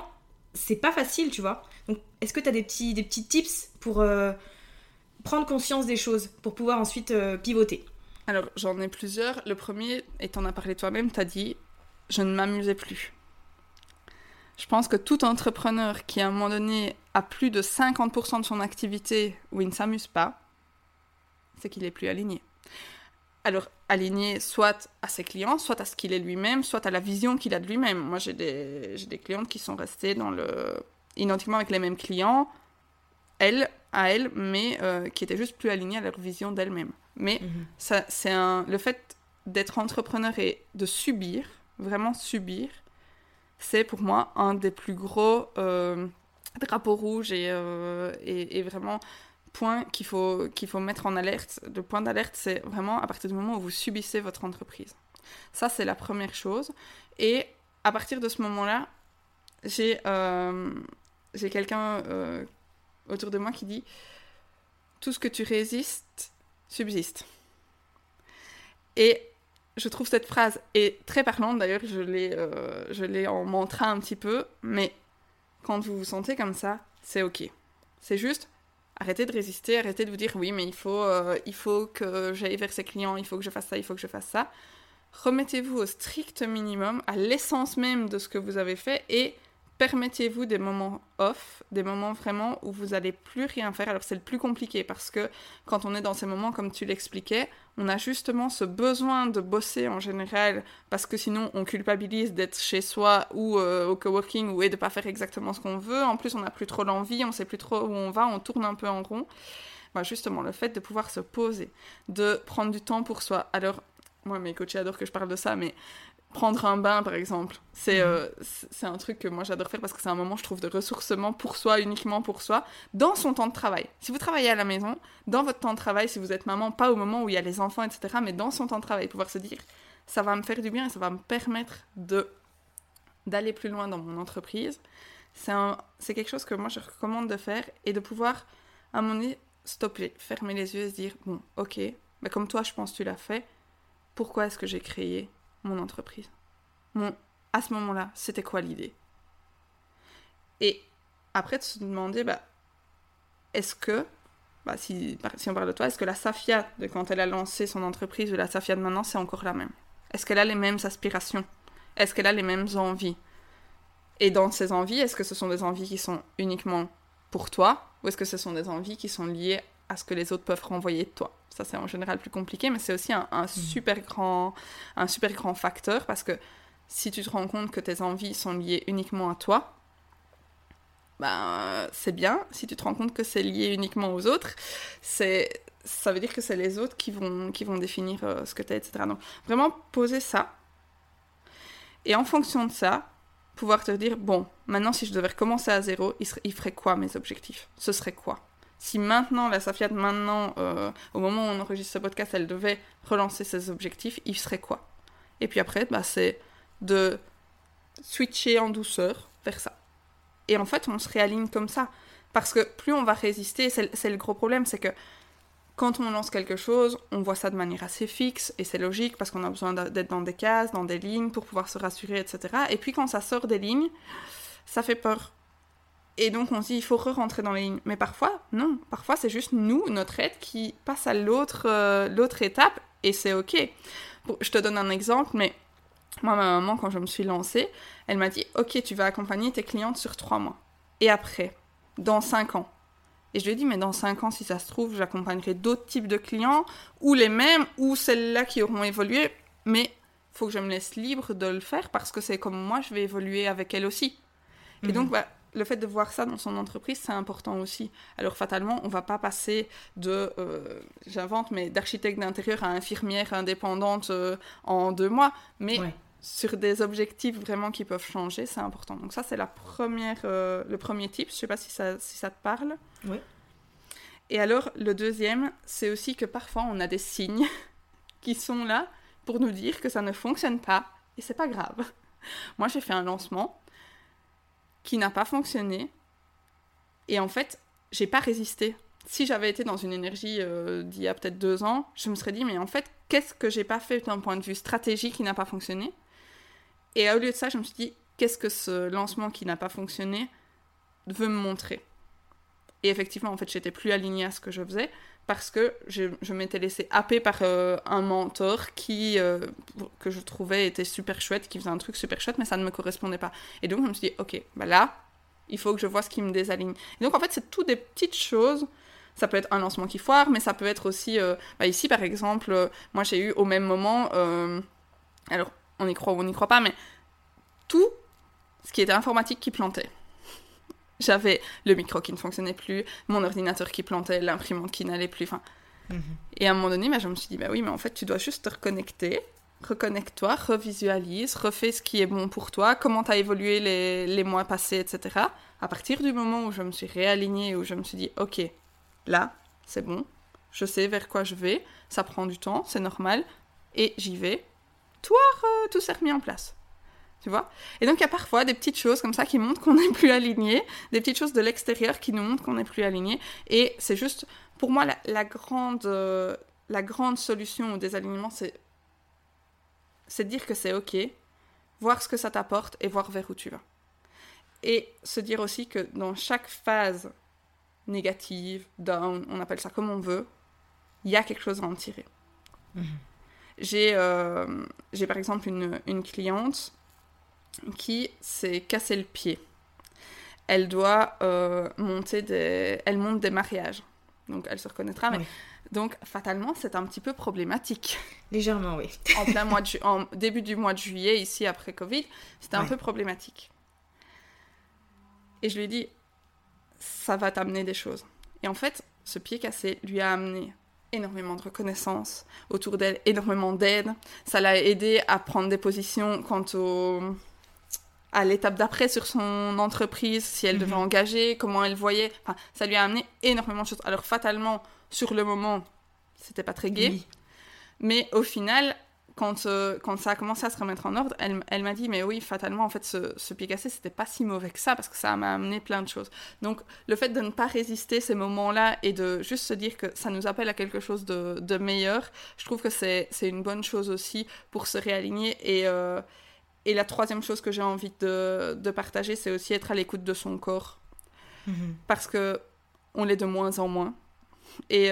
c'est pas facile, tu vois. Donc, est-ce que t'as des petits tips pour prendre conscience des choses, pour pouvoir ensuite pivoter? Alors, j'en ai plusieurs. Le premier, et t'en as parlé toi-même, t'as dit « je ne m'amusais plus ». Je pense que tout entrepreneur qui, à un moment donné, a plus de 50% de son activité où il ne s'amuse pas, c'est qu'il est plus aligné. Alors, aligné soit à ses clients, soit à ce qu'il est lui-même, soit à la vision qu'il a de lui-même. Moi, j'ai des clientes qui sont restées identiquement avec les mêmes clients, mais qui étaient juste plus alignées à leur vision d'elles-mêmes. Mais le fait d'être entrepreneur et de subir, vraiment subir, c'est pour moi un des plus gros drapeaux rouges et vraiment point qu'il faut mettre en alerte. Le point d'alerte, c'est vraiment à partir du moment où vous subissez votre entreprise. Ça, c'est la première chose. Et à partir de ce moment-là, j'ai quelqu'un autour de moi qui dit « Tout ce que tu résistes subsiste ». Et je trouve cette phrase est très parlante. D'ailleurs, je l'ai en mantra un petit peu. Mais quand vous vous sentez comme ça, c'est OK. C'est juste... Arrêtez de résister, arrêtez de vous dire « Oui, mais il faut que j'aille vers ces clients, il faut que je fasse ça, il faut que je fasse ça. » Remettez-vous au strict minimum, à l'essence même de ce que vous avez fait et permettez-vous des moments off, des moments vraiment où vous n'allez plus rien faire. Alors c'est le plus compliqué parce que quand on est dans ces moments, comme tu l'expliquais, on a justement ce besoin de bosser en général parce que sinon on culpabilise d'être chez soi ou au coworking ou de ne pas faire exactement ce qu'on veut. En plus on n'a plus trop l'envie, on ne sait plus trop où on va, on tourne un peu en rond. Ben, justement le fait de pouvoir se poser, de prendre du temps pour soi. Alors moi mes coachs adorent que je parle de ça, mais prendre un bain, par exemple, c'est un truc que moi j'adore faire parce que c'est un moment, je trouve, de ressourcement pour soi, uniquement pour soi, dans son temps de travail. Si vous travaillez à la maison, dans votre temps de travail, si vous êtes maman, pas au moment où il y a les enfants, etc., mais dans son temps de travail, pouvoir se dire, ça va me faire du bien et ça va me permettre d'aller plus loin dans mon entreprise, c'est quelque chose que moi je recommande de faire et de pouvoir, à un moment donné, stopper, fermer les yeux et se dire, bon, ok, mais comme toi, je pense que tu l'as fait, pourquoi est-ce que j'ai créé mon entreprise. À ce moment-là, c'était quoi l'idée? Et après de se demander, est-ce que, si on parle de toi, est-ce que la Safia de quand elle a lancé son entreprise ou la Safia de maintenant, c'est encore la même? Est-ce qu'elle a les mêmes aspirations? Est-ce qu'elle a les mêmes envies? Et dans ces envies, est-ce que ce sont des envies qui sont uniquement pour toi ou est-ce que ce sont des envies qui sont liées à ce que les autres peuvent renvoyer de toi? Ça, c'est en général plus compliqué, mais c'est aussi un super grand facteur parce que si tu te rends compte que tes envies sont liées uniquement à toi, c'est bien. Si tu te rends compte que c'est lié uniquement aux autres, ça veut dire que c'est les autres qui vont définir ce que t'es, etc. Donc, vraiment poser ça. Et en fonction de ça, pouvoir te dire, bon, maintenant, si je devais recommencer à zéro, il ferait quoi mes objectifs? Ce serait quoi? Si maintenant, la Safia de maintenant, au moment où on enregistre ce podcast, elle devait relancer ses objectifs, il serait quoi? Et puis après, c'est de switcher en douceur vers ça. Et en fait, on se réaligne comme ça. Parce que plus on va résister, c'est le gros problème, c'est que quand on lance quelque chose, on voit ça de manière assez fixe, et c'est logique, parce qu'on a besoin d'être dans des cases, dans des lignes, pour pouvoir se rassurer, etc. Et puis quand ça sort des lignes, ça fait peur. Et donc on se dit, il faut re-rentrer dans les lignes. Mais parfois, non. Parfois, c'est juste nous, notre aide, qui passe à l'autre étape, et c'est OK. Je te donne un exemple, mais moi, ma maman, quand je me suis lancée, elle m'a dit, OK, tu vas accompagner tes clientes sur 3 mois. Et après, dans 5 ans. Et je lui ai dit, mais dans 5 ans, si ça se trouve, j'accompagnerai d'autres types de clients, ou les mêmes, ou celles-là qui auront évolué, mais il faut que je me laisse libre de le faire, parce que c'est comme moi, je vais évoluer avec elle aussi. Et donc, le fait de voir ça dans son entreprise, c'est important aussi. Alors, fatalement, on ne va pas passer j'invente, mais d'architecte d'intérieur à infirmière indépendante en 2 mois, mais sur des objectifs vraiment qui peuvent changer, c'est important. Donc ça, c'est le premier tip. Je ne sais pas si ça te parle. Oui. Et alors, le deuxième, c'est aussi que parfois, on a des signes qui sont là pour nous dire que ça ne fonctionne pas, et c'est pas grave. Moi, j'ai fait un lancement qui n'a pas fonctionné. Et en fait, j'ai pas résisté. Si j'avais été dans une énergie d'il y a peut-être 2 ans, je me serais dit, mais en fait, qu'est-ce que j'ai pas fait d'un point de vue stratégique qui n'a pas fonctionné? Et au lieu de ça, je me suis dit, qu'est-ce que ce lancement qui n'a pas fonctionné veut me montrer. Et effectivement, en fait, j'étais plus alignée à ce que je faisais parce que je m'étais laissée happer par un mentor que je trouvais était super chouette, qui faisait un truc super chouette, mais ça ne me correspondait pas. Et donc, je me suis dit, ok, là, il faut que je vois ce qui me désaligne. Et donc, en fait, c'est tout des petites choses. Ça peut être un lancement qui foire, mais ça peut être aussi... ici, par exemple, moi, j'ai eu au même moment... alors, on y croit ou on n'y croit pas, mais tout ce qui était informatique qui plantait. J'avais le micro qui ne fonctionnait plus, mon ordinateur qui plantait, l'imprimante qui n'allait plus, enfin... Et à un moment donné, je me suis dit, oui, mais en fait, tu dois juste te reconnecter. Reconnecte-toi, revisualise, refais ce qui est bon pour toi, comment tu as évolué les mois passés, etc. À partir du moment où je me suis réalignée, où je me suis dit, ok, là, c'est bon, je sais vers quoi je vais, ça prend du temps, c'est normal, et j'y vais, tout s'est remis en place. Tu vois ? Et donc, il y a parfois des petites choses comme ça qui montrent qu'on n'est plus aligné, des petites choses de l'extérieur qui nous montrent qu'on n'est plus aligné. Et c'est juste, pour moi, la grande solution au désalignement, c'est de dire que c'est OK, voir ce que ça t'apporte et voir vers où tu vas. Et se dire aussi que dans chaque phase négative, down, on appelle ça comme on veut, il y a quelque chose à en tirer. J'ai par exemple une cliente qui s'est cassé le pied. Elle doit monte des mariages. Donc, elle se reconnaîtra. Mais... Donc, fatalement, c'est un petit peu problématique. Légèrement, oui. En début du mois de juillet, ici, après Covid, c'était un peu problématique. Et je lui ai dit, ça va t'amener des choses. Et en fait, ce pied cassé lui a amené énormément de reconnaissance autour d'elle, énormément d'aide. Ça l'a aidé à prendre des positions quant à l'étape d'après sur son entreprise, si elle devait engager, comment elle voyait. Enfin, ça lui a amené énormément de choses. Alors, fatalement, sur le moment, c'était pas très gai. Mais au final, quand ça a commencé à se remettre en ordre, elle m'a dit, mais oui, fatalement, en fait, ce pied cassé, c'était pas si mauvais que ça, parce que ça m'a amené plein de choses. Donc, le fait de ne pas résister ces moments-là et de juste se dire que ça nous appelle à quelque chose de meilleur, je trouve que c'est une bonne chose aussi pour se réaligner. Et la troisième chose que j'ai envie de partager, c'est aussi être à l'écoute de son corps. Parce qu'on l'est de moins en moins. Et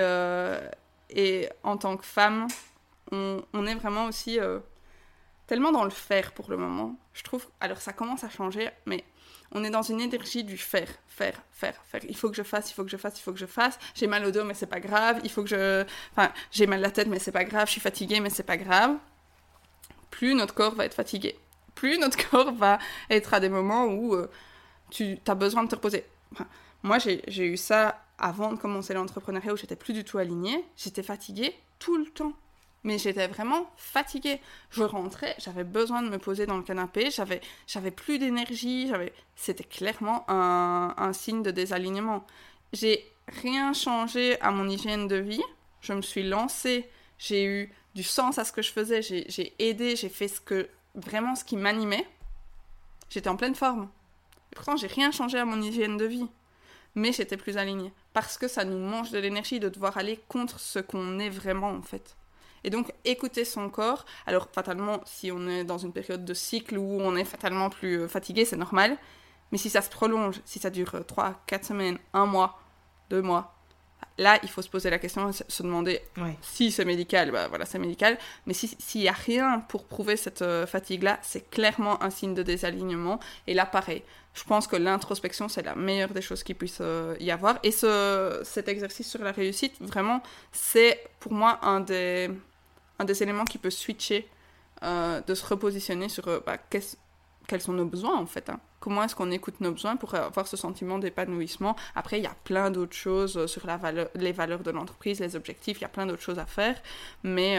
en tant que femme, on est vraiment aussi tellement dans le faire pour le moment. Je trouve, alors ça commence à changer, mais on est dans une énergie du faire. Il faut que je fasse, il faut que je fasse. J'ai mal au dos, mais c'est pas grave. J'ai mal à la tête, mais c'est pas grave. Je suis fatiguée, mais c'est pas grave. Plus notre corps va être fatigué. Plus notre corps va être à des moments où tu as besoin de te reposer. Moi, j'ai eu ça avant de commencer l'entrepreneuriat où j'étais plus du tout alignée. J'étais fatiguée tout le temps. Mais j'étais vraiment fatiguée. Je rentrais, j'avais besoin de me poser dans le canapé, j'avais plus d'énergie, c'était clairement un signe de désalignement. J'ai rien changé à mon hygiène de vie. Je me suis lancée, j'ai eu du sens à ce que je faisais, j'ai aidé, j'ai fait ce qui m'animait. J'étais en pleine forme. Et pourtant, j'ai rien changé à mon hygiène de vie. Mais j'étais plus alignée. Parce que ça nous mange de l'énergie de devoir aller contre ce qu'on est vraiment, en fait. Et donc, écouter son corps. Alors, fatalement, si on est dans une période de cycle où on est fatalement plus fatigué, c'est normal. Mais si ça se prolonge, si ça dure 3, 4 semaines, 1 mois, 2 mois, là, il faut se poser la question et se demander si c'est médical, voilà, c'est médical. Mais s'il n'y a rien pour prouver cette fatigue-là, c'est clairement un signe de désalignement. Et là, pareil, je pense que l'introspection, c'est la meilleure des choses qu'il puisse y avoir. Et cet exercice sur la réussite, vraiment, c'est pour moi un des éléments qui peut switcher, de se repositionner sur quels sont nos besoins, en fait. Comment est-ce qu'on écoute nos besoins pour avoir ce sentiment d'épanouissement. Après, il y a plein d'autres choses sur les valeurs de l'entreprise, les objectifs, il y a plein d'autres choses à faire. Mais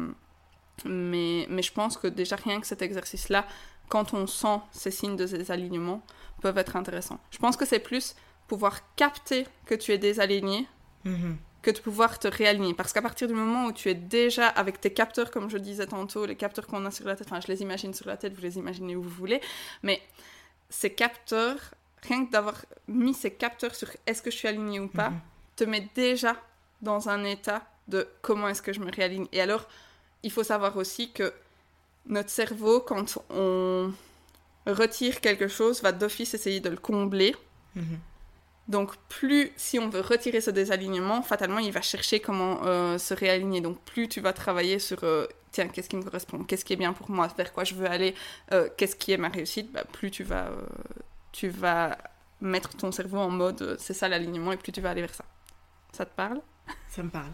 je pense que déjà, rien que cet exercice-là, quand on sent ces signes de désalignement, peuvent être intéressants. Je pense que c'est plus pouvoir capter que tu es désaligné que de pouvoir te réaligner. Parce qu'à partir du moment où tu es déjà avec tes capteurs, comme je disais tantôt, les capteurs qu'on a sur la tête, je les imagine sur la tête, vous les imaginez où vous voulez, mais ces capteurs, rien que d'avoir mis ces capteurs sur est-ce que je suis alignée ou pas, te met déjà dans un état de comment est-ce que je me réaligne. Et alors, il faut savoir aussi que notre cerveau, quand on retire quelque chose, va d'office essayer de le combler Donc, plus, si on veut retirer ce désalignement, fatalement, il va chercher comment se réaligner. Donc, plus tu vas travailler sur, tiens, qu'est-ce qui me correspond, qu'est-ce qui est bien pour moi, vers quoi je veux aller, qu'est-ce qui est ma réussite, plus tu vas mettre ton cerveau en mode, c'est ça l'alignement, et plus tu vas aller vers ça. Ça te parle ? Ça me parle.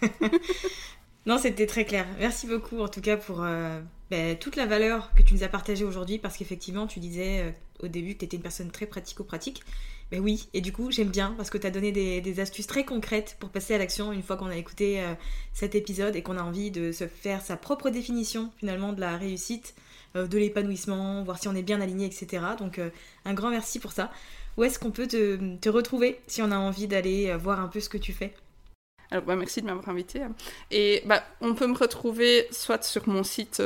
Non, c'était très clair. Merci beaucoup, en tout cas, pour toute la valeur que tu nous as partagée aujourd'hui, parce qu'effectivement, tu disais au début que tu étais une personne très pratico-pratique. Ben oui, et du coup, j'aime bien, parce que tu as donné des astuces très concrètes pour passer à l'action une fois qu'on a écouté cet épisode et qu'on a envie de se faire sa propre définition, finalement, de la réussite, de l'épanouissement, voir si on est bien aligné, etc. Donc, un grand merci pour ça. Où est-ce qu'on peut te retrouver si on a envie d'aller voir un peu ce que tu fais ? Alors, merci de m'avoir invité. Et on peut me retrouver soit sur mon site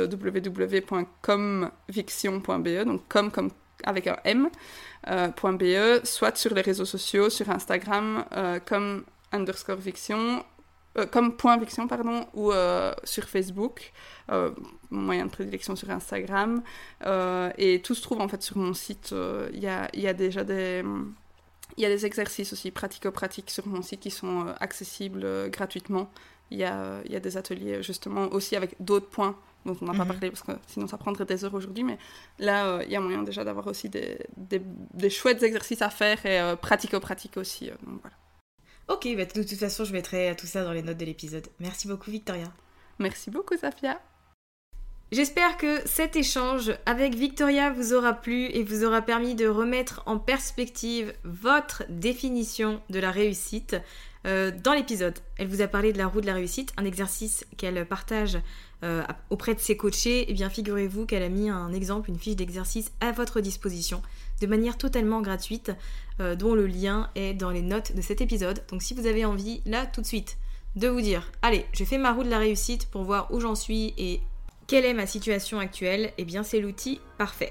www.comviction.be, donc comme avec un M, .be, soit sur les réseaux sociaux, sur Instagram, comme_viction, comme.viction, ou sur Facebook, moyen de prédilection sur Instagram. Et tout se trouve en fait sur mon site. Il y a déjà des exercices aussi pratico-pratiques sur mon site qui sont accessibles gratuitement. Il y a des ateliers justement aussi avec d'autres points dont on n'a pas parlé parce que sinon ça prendrait des heures aujourd'hui, mais là il y a moyen déjà d'avoir aussi des chouettes exercices à faire et pratico-pratiques aussi. Donc voilà. Ok, de toute façon je mettrai tout ça dans les notes de l'épisode. Merci beaucoup Victoria. Merci beaucoup Safia. J'espère que cet échange avec Victoria vous aura plu et vous aura permis de remettre en perspective votre définition de la réussite. Dans l'épisode, elle vous a parlé de la roue de la réussite, un exercice qu'elle partage auprès de ses coachés. Et bien figurez-vous qu'elle a mis un exemple, une fiche d'exercice à votre disposition de manière totalement gratuite, dont le lien est dans les notes de cet épisode. Donc si vous avez envie, là tout de suite, de vous dire allez, je fais ma roue de la réussite pour voir où j'en suis et quelle est ma situation actuelle, eh bien c'est l'outil parfait.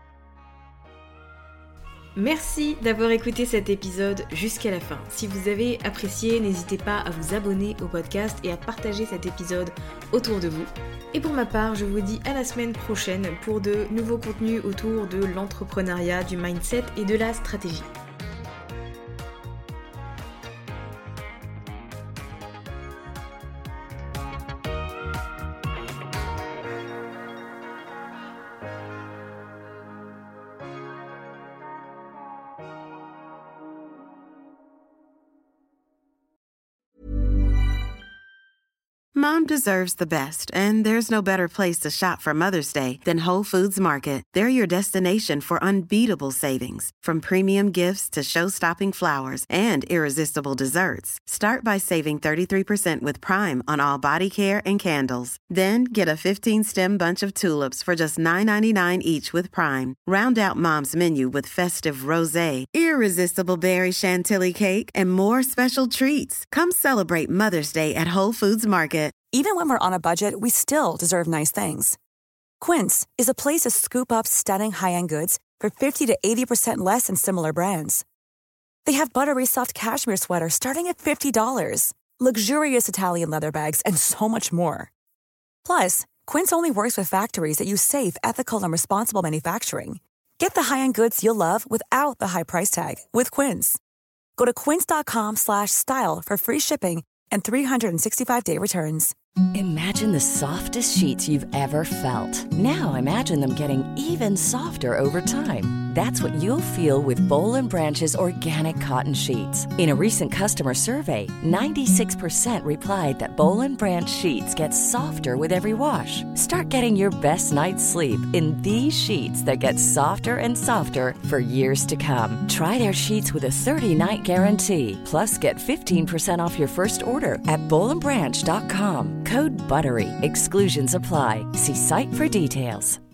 Merci d'avoir écouté cet épisode jusqu'à la fin. Si vous avez apprécié, n'hésitez pas à vous abonner au podcast et à partager cet épisode autour de vous. Et pour ma part, je vous dis à la semaine prochaine pour de nouveaux contenus autour de l'entrepreneuriat, du mindset et de la stratégie. Mom deserves the best, and there's no better place to shop for Mother's Day than Whole Foods Market. They're your destination for unbeatable savings, from premium gifts to show-stopping flowers and irresistible desserts. Start by saving 33% with Prime on all body care and candles. Then get a 15-stem bunch of tulips for just $9.99 each with Prime. Round out Mom's menu with festive rosé, irresistible berry chantilly cake, and more special treats. Come celebrate Mother's Day at Whole Foods Market. Even when we're on a budget, we still deserve nice things. Quince is a place to scoop up stunning high-end goods for 50 to 80% less than similar brands. They have buttery soft cashmere sweaters starting at $50, luxurious Italian leather bags, and so much more. Plus, Quince only works with factories that use safe, ethical, and responsible manufacturing. Get the high-end goods you'll love without the high price tag with Quince. Go to quince.com/style for free shipping and 365-day returns. Imagine the softest sheets you've ever felt. Now imagine them getting even softer over time. That's what you'll feel with Boll & Branch's organic cotton sheets. In a recent customer survey, 96% replied that Boll & Branch sheets get softer with every wash. Start getting your best night's sleep in these sheets that get softer and softer for years to come. Try their sheets with a 30-night guarantee. Plus, get 15% off your first order at bollandbranch.com. Code BUTTERY. Exclusions apply. See site for details.